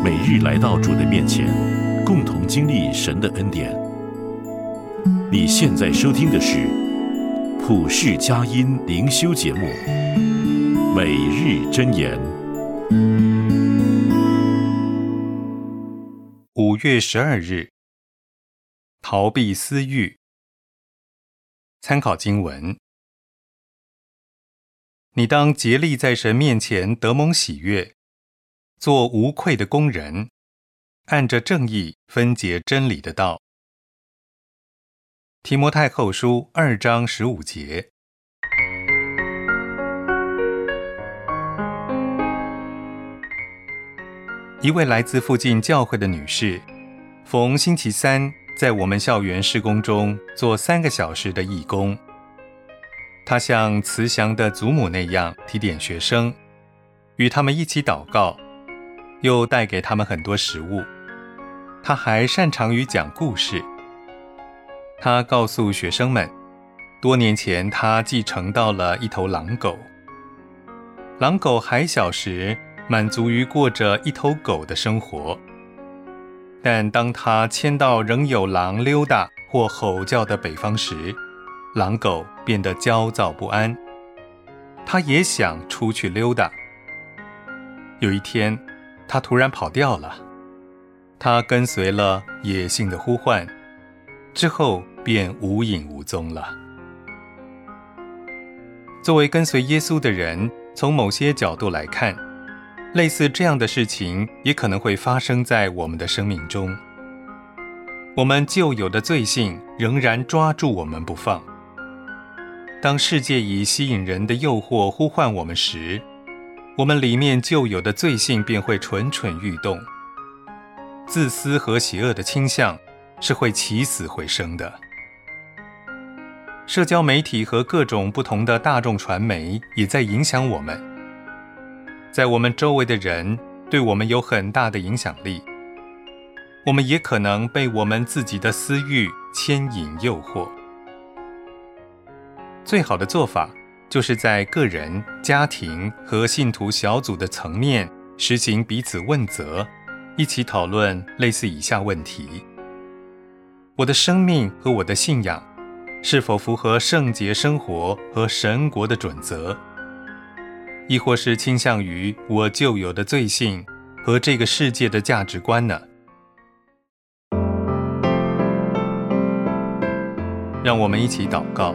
每日来到主的面前，共同经历神的恩典。你现在收听的是普世佳音灵修节目《每日箴言》。 5月12日，逃避私欲。参考经文：你当竭力在神面前得蒙喜悦，做无愧的工人，按着正义分解真理的道。提摩太后书2章15节。一位来自附近教会的女士，逢星期三在我们校园事工中做3个小时的义工。她像慈祥的祖母那样提点学生，与他们一起祷告，又带给他们很多食物。她还擅长于讲故事。她告诉学生们，多年前她继承到了一头狼狗。狼狗还小时，满足于过着一头狗的生活，但当他迁到仍有狼溜达或吼叫的北方时，狼狗变得焦躁不安，他也想出去溜达。有一天，他突然跑掉了，他跟随了野性的呼唤，之后便无影无踪了。作为跟随耶稣的人，从某些角度来看，类似这样的事情也可能会发生在我们的生命中。我们旧有的罪性仍然抓住我们不放。当世界以吸引人的诱惑呼唤我们时，我们里面旧有的罪性便会蠢蠢欲动。自私和邪恶的倾向是会起死回生的。社交媒体和各种不同的大众传媒也在影响我们。在我们周围的人对我们有很大的影响力，我们也可能被我们自己的私欲牵引诱惑。最好的做法就是在个人、家庭和信徒小组的层面实行彼此问责，一起讨论类似以下问题：我的生命和我的信仰是否符合圣洁生活和神国的准则？亦或是倾向于我旧有的罪性和这个世界的价值观呢？让我们一起祷告。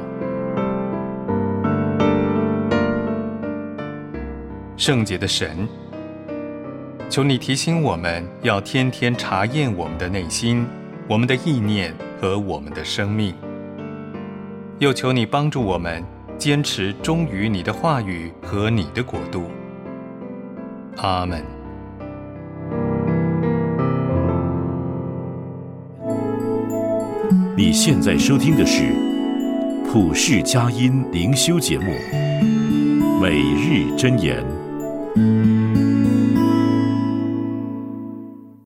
圣洁的神，求你提醒我们要天天查验我们的内心、我们的意念和我们的生命，又求你帮助我们坚持忠于你的话语和你的国度。阿们。 你现在收听的是普世佳音灵修节目《每日箴言》。